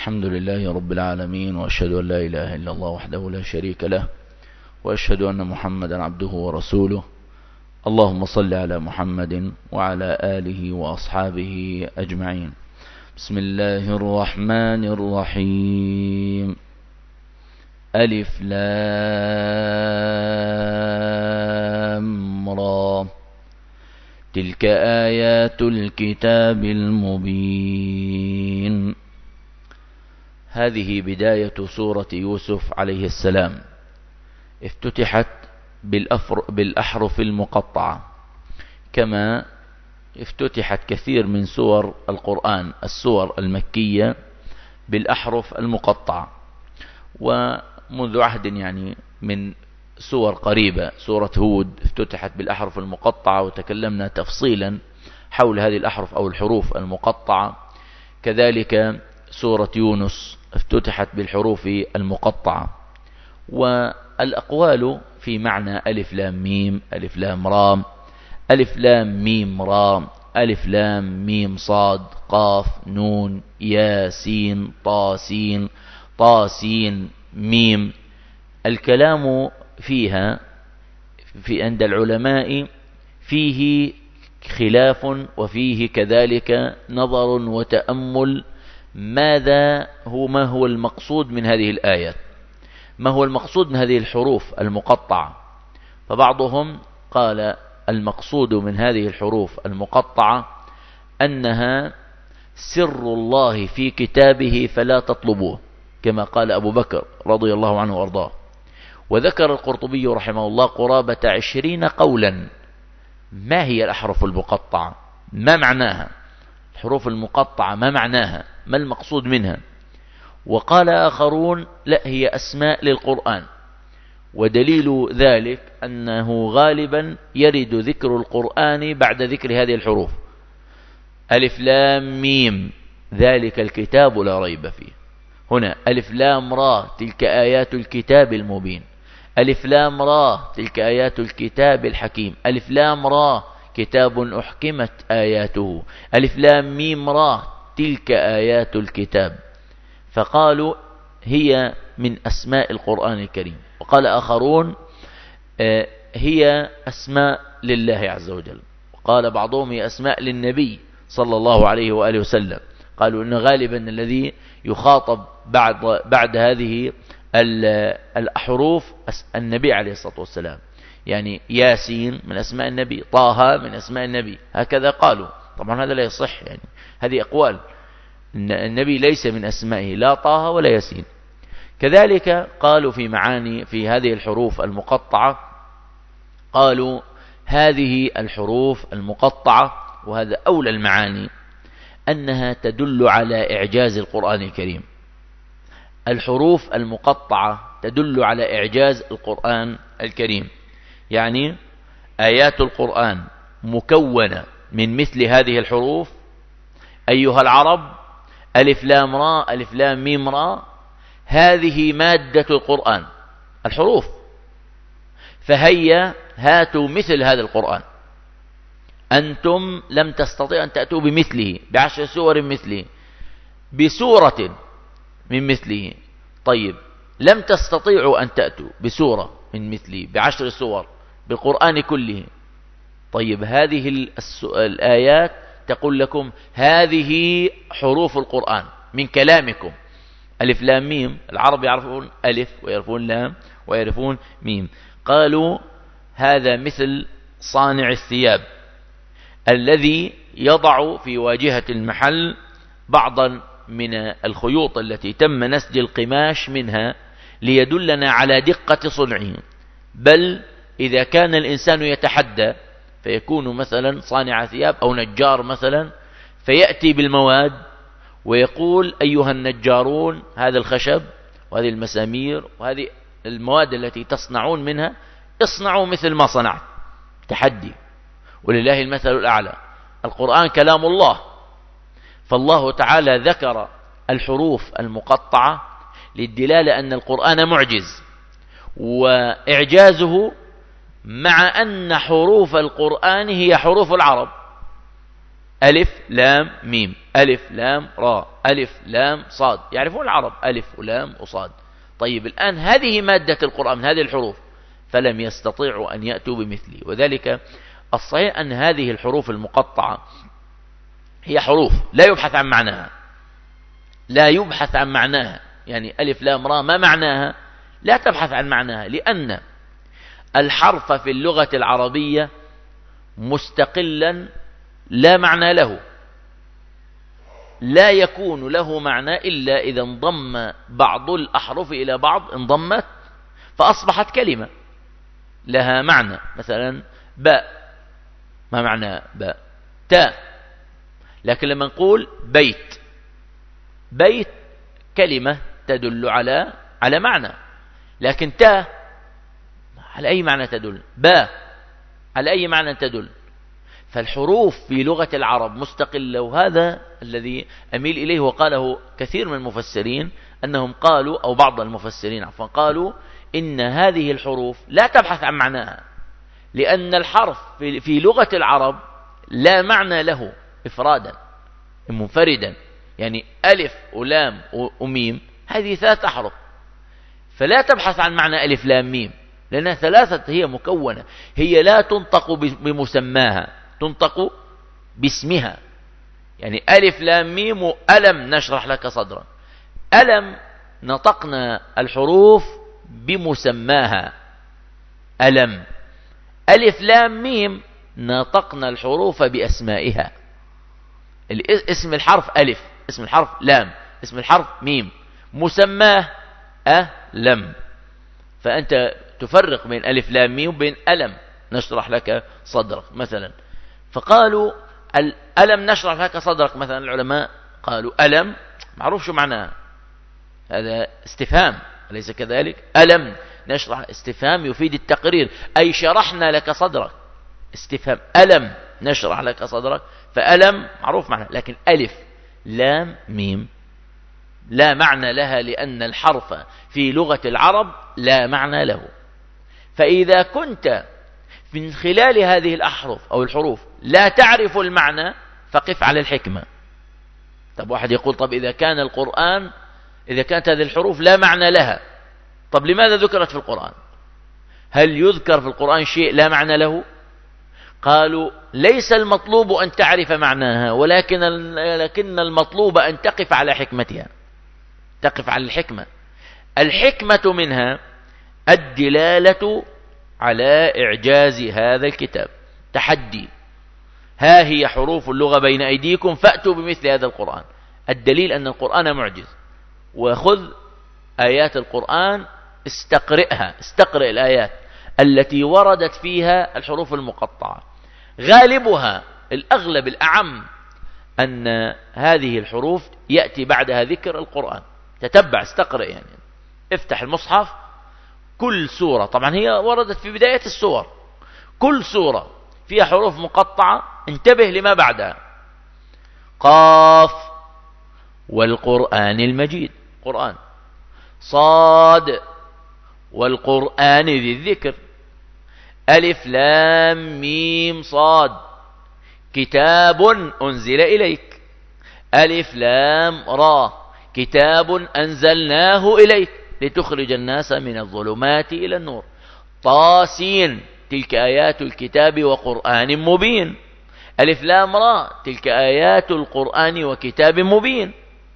الحمد لله رب العالمين، وأشهد أن لا إله إلا الله وحده لا شريك له، وأشهد أن محمدا عبده ورسوله. اللهم صل على محمد وعلى آله وأصحابه أجمعين. بسم الله الرحمن الرحيم. ألف لام را، تلك آيات الكتاب المبين. هذه بداية سورة يوسف عليه السلام، افتتحت بالأحرف المقطعة، كما افتتحت كثير من سور القرآن السور المكية بالأحرف المقطعة. ومنذ عهد من سور قريبة، سورة هود افتتحت بالأحرف المقطعة، وتكلمنا تفصيلا حول هذه الأحرف أو الحروف المقطعة. كذلك سورة يونس افتتحت بالحروف المقطعة. والأقوال في معنى ألف لام ميم، ألف لام رام، ألف لام ميم رام، ألف لام ميم صاد قاف نون يا سين طا سين طا سين ميم. الكلام فيها عند العلماء فيه خلاف، وفيه كذلك نظر وتأمل. ما هو المقصود من هذه الآيات؟ ما هو المقصود من هذه الحروف المقطعة؟ فبعضهم قال المقصود من هذه الحروف المقطعة أنها سر الله في كتابه فلا تطلبوه، كما قال أبو بكر رضي الله عنه وأرضاه. وذكر القرطبي رحمه الله قرابة 20 قولا. ما هي الأحرف المقطعة؟ ما معناها؟ الحروف المقطعة ما معناها؟ ما المقصود منها؟ وقال آخرون لا، هي أسماء للقرآن، ودليل ذلك أنه غالبا يرد ذكر القرآن بعد ذكر هذه الحروف. ألف لام ميم ذلك الكتاب لا ريب فيه. هنا ألف لام را تلك آيات الكتاب المبين. ألف لام را تلك آيات الكتاب الحكيم. ألف لام را كتاب أحكمت آياته. ألف لام ميم را تلك آيات الكتاب. فقالوا هي من أسماء القرآن الكريم. وقال آخرون هي أسماء لله عز وجل. وقال بعضهم هي أسماء للنبي صلى الله عليه وآله وسلم. قالوا إن غالبا الذي يخاطب بعد هذه الأحروف النبي عليه الصلاة والسلام، يعني ياسين من أسماء النبي، طه من أسماء النبي، هكذا قالوا. طبعا هذا لا يصح، هذه أقوال. النبي ليس من أسمائه لا طه ولا ياسين. كذلك قالوا في معاني في هذه الحروف المقطعة، قالوا هذه الحروف المقطعة، وهذا أولى المعاني، أنها تدل على إعجاز القرآن الكريم. الحروف المقطعة تدل على إعجاز القرآن الكريم، يعني آيات القرآن مكونة من مثل هذه الحروف. أيها العرب، ألف لام را ألف لام ميم را، هذه مادة القرآن الحروف. فهيا هاتوا مثل هذا القرآن. أنتم لم تستطيعوا أن تأتوا بمثله ب10 سور مثله، بسورة من مثله. طيب، لم تستطيعوا أن تأتوا بسورة من مثله ب10 سور بالقرآن كله. طيب، هذه الآيات تقول لكم هذه حروف القرآن من كلامكم. ألف لام ميم، العرب يعرفون ألف ويعرفون لام ويعرفون ميم. قالوا هذا مثل صانع الثياب الذي يضع في واجهة المحل بعضا من الخيوط التي تم نسج القماش منها ليدلنا على دقة صنعه. بل إذا كان الإنسان يتحدى فيكون مثلا صانع ثياب أو نجار مثلا، فيأتي بالمواد ويقول أيها النجارون، هذا الخشب وهذه المسامير وهذه المواد التي تصنعون منها اصنعوا مثل ما صنعت. تحدي، ولله المثل الأعلى. القرآن كلام الله، فالله تعالى ذكر الحروف المقطعة للدلالة أن القرآن معجز، وإعجازه مع أن حروف القرآن هي حروف العرب. ألف لام ميم، ألف لام را، ألف لام صاد، يعرفون العرب ألف ولام وصاد. طيب الآن هذه مادة القرآن من هذه الحروف، فلم يستطيعوا أن يأتوا بمثله. وذلك الصحيح أن هذه الحروف المقطعة هي حروف لا يبحث عن معناها، لا يبحث عن معناها. يعني ألف لام را ما معناها؟ لا تبحث عن معناها، لأن الحرف في اللغة العربية مستقلا لا معنى له، لا يكون له معنى إلا إذا انضم بعض الأحرف إلى بعض، انضمت فأصبحت كلمة لها معنى. مثلا باء، ما معنى باء؟ تاء. لكن لما نقول بيت، بيت كلمة تدل على معنى، لكن تاء على أي معنى تدل؟ باء على أي معنى تدل؟ فالحروف في لغة العرب مستقلة، وهذا الذي أميل إليه وقاله كثير من المفسرين، أنهم قالوا، أو بعض المفسرين عفوا، قالوا إن هذه الحروف لا تبحث عن معناها، لأن الحرف في لغة العرب لا معنى له إفرادا منفردا. يعني ألف ولام وميم هذه 3 أحرف، فلا تبحث عن معنى ألف لام ميم، لأنها 3 هي مكونة، هي لا تنطق بمسماها، تنطق باسمها. يعني ألف لام ميم وألم نشرح لك صدرا، ألم نطقنا الحروف بمسماها ألم، ألف لام ميم نطقنا الحروف بأسمائها. اسم الحرف ألف، اسم الحرف لام، اسم الحرف ميم، مسماه ألم. فأنت تفرق بين ألف لام ميم وبين ألم نشرح لك صدرك مثلا. فقالوا ألم نشرح لك صدرك مثلا، العلماء قالوا ألم معروف شو معناه، هذا استفهام أليس كذلك؟ ألم نشرح استفهام يفيد التقرير، أي شرحنا لك صدرك، استفهام. ألم نشرح لك صدرك، فألم معروف معناه. لكن ألف لام ميم لا معنى لها، لأن الحرف في لغة العرب لا معنى له. فإذا كنت من خلال هذه الأحرف أو الحروف لا تعرف المعنى، فقف على الحكمة. طب واحد يقول طب إذا كان القرآن، إذا كانت هذه الحروف لا معنى لها، طب لماذا ذكرت في القرآن؟ هل يذكر في القرآن شيء لا معنى له؟ قالوا ليس المطلوب أن تعرف معناها، ولكن المطلوب أن تقف على حكمتها، تقف على الحكمة. الحكمة منها الدلالة على إعجاز هذا الكتاب، تحدي، ها هي حروف اللغة بين أيديكم فأتوا بمثل هذا القرآن. الدليل أن القرآن معجز، وخذ آيات القرآن استقرئها، استقرئ الآيات التي وردت فيها الحروف المقطعة، غالبها الأغلب الأعم أن هذه الحروف يأتي بعدها ذكر القرآن. تتبع استقرئ، يعني افتح المصحف، كل سورة طبعا هي وردت في بداية السور، كل سورة فيها حروف مقطعة، انتبه لما بعدها. قاف والقرآن المجيد، قرآن. صاد والقرآن ذي الذكر. ألف لام ميم صاد كتاب أنزل إليك. ألف لام را كتاب أنزلناه إليك لتخرج الناس من الظلمات إلى النور. طاسين تلك آيات الكتاب وقرآن مبين. ألف لام را تلك آيات القرآن وكتاب مبين.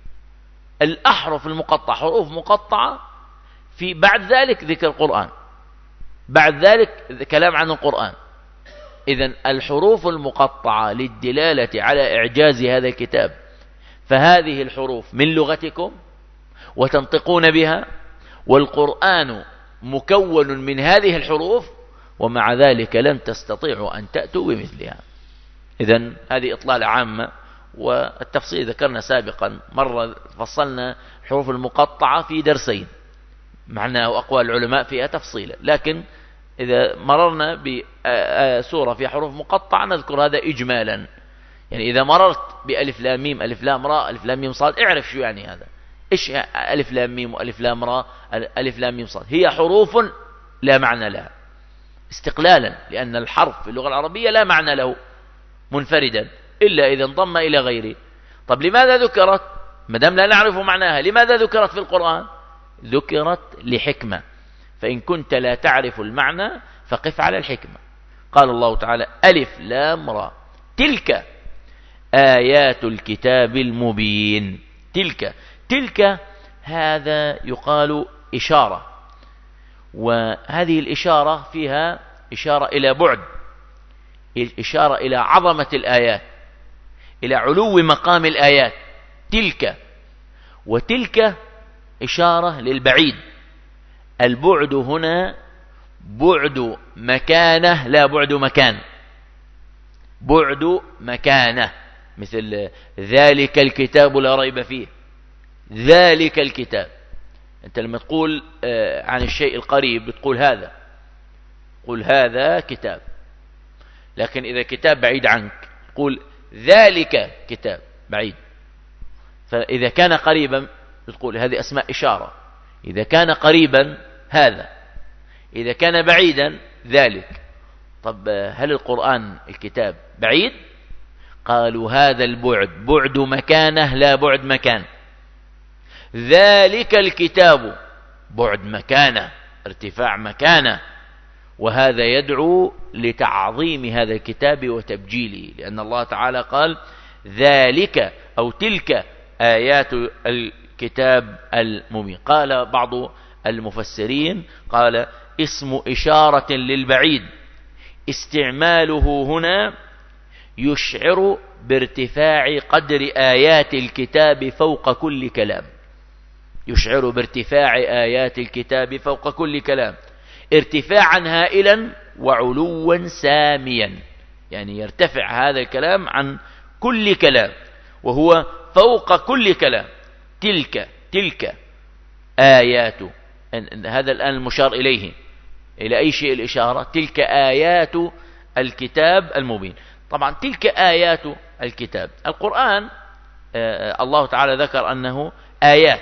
الأحرف المقطعة حروف مقطعة، في بعد ذلك ذكر القرآن، بعد ذلك كلام عن القرآن. إذن الحروف المقطعة للدلالة على إعجاز هذا الكتاب، فهذه الحروف من لغتكم وتنطقون بها، والقرآن مكون من هذه الحروف، ومع ذلك لم تستطيعوا أن تأتوا بمثلها. إذن هذه إطلالة عامة، والتفصيل ذكرنا سابقا، مرة فصلنا الحروف المقطعة في درسين، معناه وأقوال العلماء فيها تفصيلا، لكن إذا مررنا بسورة فيها حروف مقطعة نذكر هذا إجمالا. يعني إذا مررت بألف لام ميم ألف لام را ألف لام ميم صاد، اعرف شو يعني هذا، إيش ألف لام ميم وألف لام را ألف لام ميم صاد. هي حروف لا معنى لها استقلالا، لأن الحرف في اللغة العربية لا معنى له منفردا، إلا إذا انضم إلى غيره. طب لماذا ذكرت؟ مدام لا نعرف معناها، لماذا ذكرت في القرآن؟ ذكرت لحكمة، فإن كنت لا تعرف المعنى فقف على الحكمة. قال الله تعالى: ألف لام را تلك آيات الكتاب المبين. تلك هذا يقال إشارة، وهذه الإشارة فيها إشارة إلى بعد، إشارة إلى عظمة الآيات، إلى علو مقام الآيات. وتلك إشارة للبعيد. البعد هنا بعد مكانة لا بعد مكان، بعد مكانة، مثل ذلك الكتاب لا ريب فيه. ذلك الكتاب، أنت لما تقول عن الشيء القريب بتقول هذا، قل هذا كتاب. لكن إذا كتاب بعيد عنك تقول ذلك كتاب بعيد. فإذا كان قريبا بتقول هذه أسماء إشارة. إذا كان قريبا هذا، إذا كان بعيدا ذلك. طب هل القرآن الكتاب بعيد؟ قالوا هذا البعد بعد مكانه لا بعد مكان. ذلك الكتاب بعد مكانه، ارتفاع مكانه، وهذا يدعو لتعظيم هذا الكتاب وتبجيله، لأن الله تعالى قال ذلك أو تلك آيات الكتاب المبين. قال بعض المفسرين قال اسم إشارة للبعيد، استعماله هنا يشعر بارتفاع قدر آيات الكتاب فوق كل كلام. يشعر بارتفاع آيات الكتاب فوق كل كلام، ارتفاعا هائلا وعلوا ساميا، يعني يرتفع هذا الكلام عن كل كلام وهو فوق كل كلام. تلك آيات، هذا الآن المشار إليه، إلى أي شيء الإشارة؟ تلك آيات الكتاب المبين. طبعا تلك آيات الكتاب القرآن، الله تعالى ذكر أنه آيات،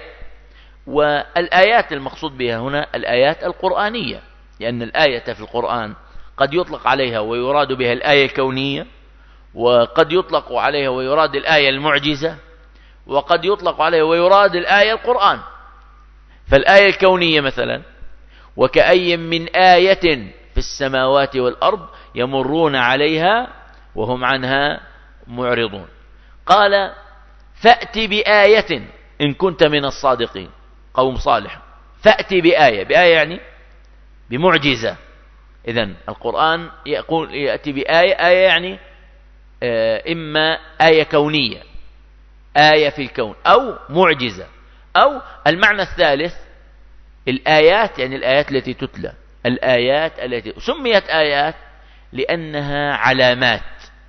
والآيات المقصود بها هنا الآيات القرآنية، لأن الآية في القرآن قد يطلق عليها ويراد بها الآية الكونية، وقد يطلق عليها ويراد الآية المعجزة، وقد يطلق عليها ويراد الآية القرآن. فالآية الكونية مثلا: وكأي من آية في السماوات والأرض يمرون عليها وهم عنها معرضون. قال: فأت بآية إن كنت من الصادقين. قوم صالح، فأت بآية، بآية يعني بمعجزة. إذن القرآن يقول يأتي بآية، آية يعني إما آية كونية، آية في الكون، أو معجزة، أو المعنى الثالث الآيات، يعني الآيات التي تتلى. الآيات التي سميت آيات لأنها علامات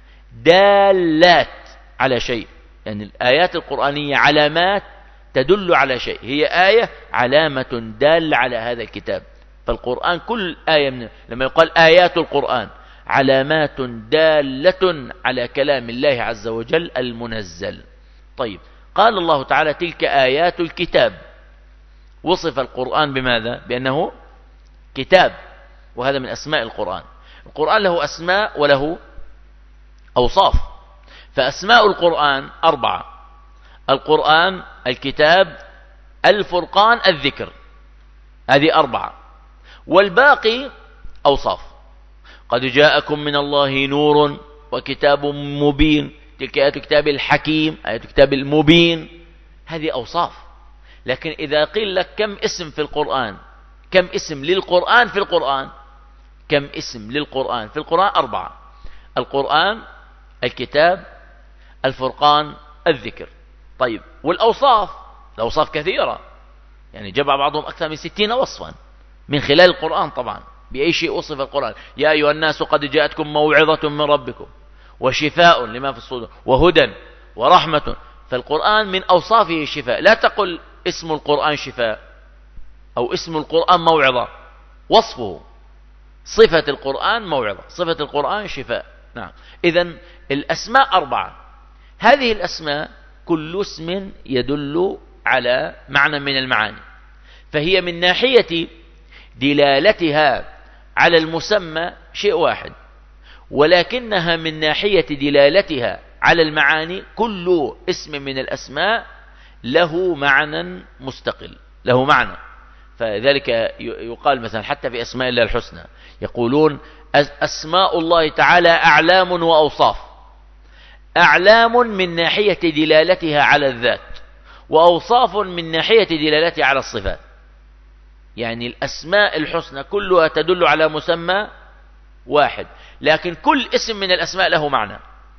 دالات على شيء، يعني الآيات القرآنية علامات تدل على شيء، هي آية علامة دالة على هذا الكتاب. فالقرآن كل آية لما يقال آيات القرآن علامات دالة على كلام الله عز وجل المنزل. طيب، قال الله تعالى تلك آيات الكتاب. وصف القرآن بماذا؟ بأنه كتاب، وهذا من أسماء القرآن. القرآن له أسماء وله أوصاف. فأسماء القرآن 4: القرآن، الكتاب، الفرقان، الذكر. هذه 4، والباقي أوصاف. قد جاءكم من الله نور وكتاب مبين، تلك آيات الكتاب الحكيم، آيات الكتاب المبين. هذه أوصاف. لكن إذا قيل لك كم اسم في القرآن، كم اسم للقرآن في القرآن، كم اسم للقرآن في القرآن؟ 4: القرآن، الكتاب، الفرقان، الذكر. طيب، والأوصاف؟ الأوصاف كثيرة، يعني جمع بعضهم أكثر من 60 وصفا من خلال القرآن. طبعا بأي شيء وصف القرآن؟ يا أيها الناس قد جاءتكم موعظة من ربكم وشفاء لما في الصدور وهدى ورحمة. فالقرآن من أوصافه الشفاء. لا تقل اسم القرآن شفاء أو اسم القرآن موعظة، وصفه، صفة القرآن موعظة، صفة القرآن شفاء. نعم. إذن الأسماء 4. هذه الأسماء كل اسم يدل على معنى من المعاني، فهي من ناحية دلالتها على المسمى شيء واحد، ولكنها من ناحية دلالتها على المعاني، كل اسم من الأسماء له معنى مستقل، له معنى. فذلك يقال مثلا حتى في أسماء الله الحسنى يقولون أسماء الله تعالى أعلام وأوصاف. أعلام من ناحية دلالتها على الذات، وأوصاف من ناحية دلالتها على الصفات. يعني الأسماء الحسنى كلها تدل على مسمى واحد، لكن كل اسم من الأسماء له معنى.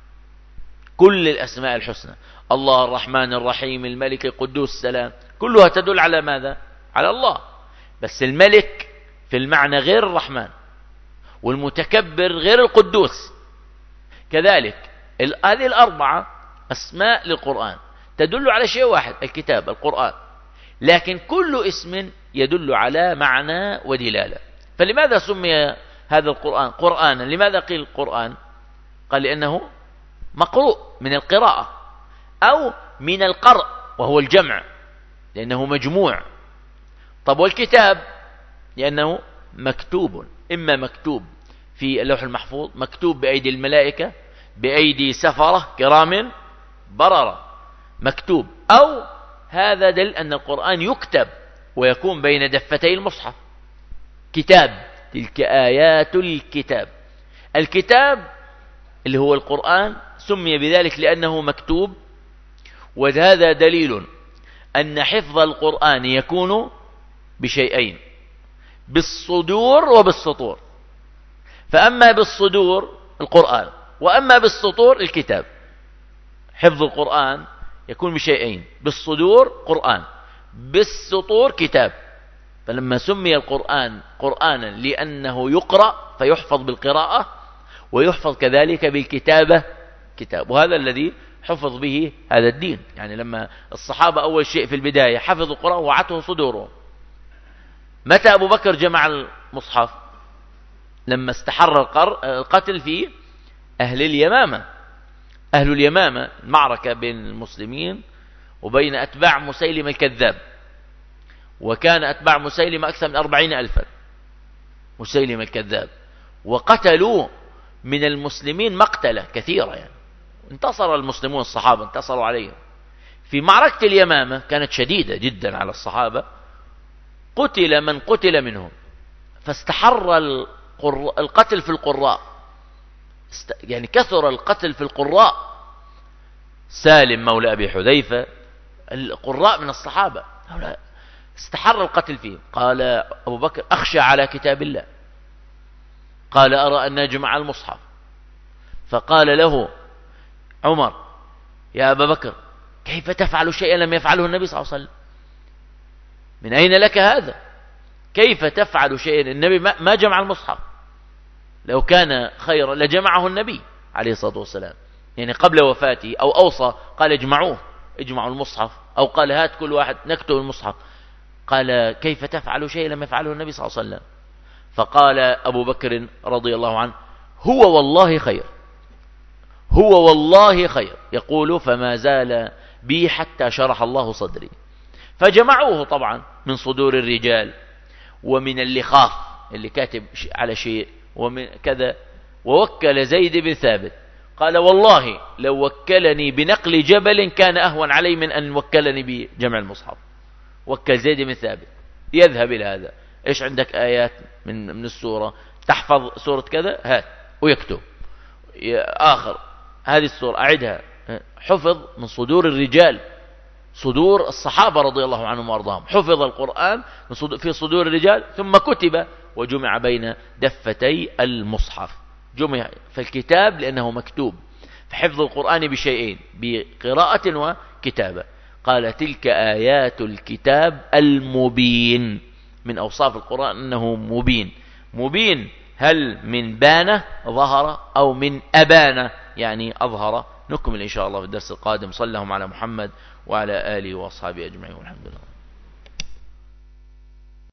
كل الأسماء الحسنى، الله الرحمن الرحيم الملك القدوس السلام، كلها تدل على ماذا؟ على الله. بس الملك في المعنى غير الرحمن، والمتكبر غير القدوس. كذلك هذه الأربعة أسماء للقرآن تدل على شيء واحد، الكتاب، القرآن، لكن كل اسم يدل على معنى ودلالة. فلماذا سمي هذا القرآن قرآنا؟ لماذا قيل القرآن؟ قال لأنه مقروء من القراءة، أو من القرء وهو الجمع لأنه مجموع. طب والكتاب؟ لأنه مكتوب، إما مكتوب في اللوح المحفوظ، مكتوب بأيدي الملائكة، بأيدي سفرة كرام بررة، مكتوب. أو هذا دل أن القرآن يكتب ويكون بين دفتي المصحف. كتاب، تلك آيات الكتاب. الكتاب اللي هو القرآن سمي بذلك لأنه مكتوب، وهذا دليل أن حفظ القرآن يكون بشيئين، بالصدور وبالسطور. فأما بالصدور القرآن، وأما بالسطور الكتاب. حفظ القرآن يكون بشيئين، بالصدور قرآن، بالسطور كتاب. فلما سمي القرآن قرآنا لأنه يقرأ فيحفظ بالقراءة، ويحفظ كذلك بالكتابة كتاب. وهذا الذي حفظ به هذا الدين. يعني لما الصحابة أول شيء في البداية حفظوا القرآن وعته صدورهم. متى أبو بكر جمع المصحف؟ لما استحر القتل في أهل اليمامة. أهل اليمامة، المعركة بين المسلمين وبين أتباع مسيلمة الكذاب، وكان أتباع مسيلمة أكثر من 40,000 مسيلمة الكذاب، وقتلوا من المسلمين مقتلة كثيرة. يعني انتصر المسلمون، الصحابة انتصروا عليهم. في معركة اليمامة كانت شديدة جدا على الصحابة، قتل من قتل منهم، فاستحر القتل في القراء. يعني كثر القتل في القراء. سالم مولى أبي حذيفة، القراء من الصحابة استحر القتل فيهم. قال أبو بكر أخشى على كتاب الله، قال أرى أن نجمع المصحف. فقال له عمر يا أبا بكر كيف تفعل شيئا لم يفعله النبي صلى الله عليه وسلم؟ من أين لك هذا؟ كيف تفعل شيئا؟ النبي ما جمع المصحف، لو كان خيرا لجمعه النبي عليه الصلاة والسلام، يعني قبل وفاته، أو أوصى قال اجمعوه، اجمعوا المصحف، أو قال هات كل واحد نكتب المصحف. قال كيف تفعل شيئا لم يفعله النبي صلى الله عليه وسلم؟ فقال أبو بكر رضي الله عنه هو والله خير، هو والله خير. يقول فما زال بي حتى شرح الله صدري. فجمعوه طبعا من صدور الرجال، ومن اللخاف اللي كاتب على شيء ومن كذا. ووكل زيد بن ثابت، قال والله لو وكلني بنقل جبل كان أهون علي من أن وكلني بجمع المصحف. وكل زيد بن ثابت يذهب إلى هذا. إيش عندك آيات من السورة؟ تحفظ سورة كذا، هات ويكتب. آخر هذه السورة أعدها. حفظ من صدور الرجال، صدور الصحابة رضي الله عنهم وارضاهم. حفظ القرآن في صدور الرجال، ثم كتب وجمع بين دفتي المصحف. جمع في الكتاب لأنه مكتوب. فحفظ القرآن بشيئين، بقراءة وكتابة. قال تلك آيات الكتاب المبين. من أوصاف القرآن أنه مبين. مبين هل من بانة ظهر، أو من أبانة يعني أظهر؟ نكمل إن شاء الله في الدرس القادم. صلى الله على محمد وعلى آله وأصحابه أجمعين، والحمد لله.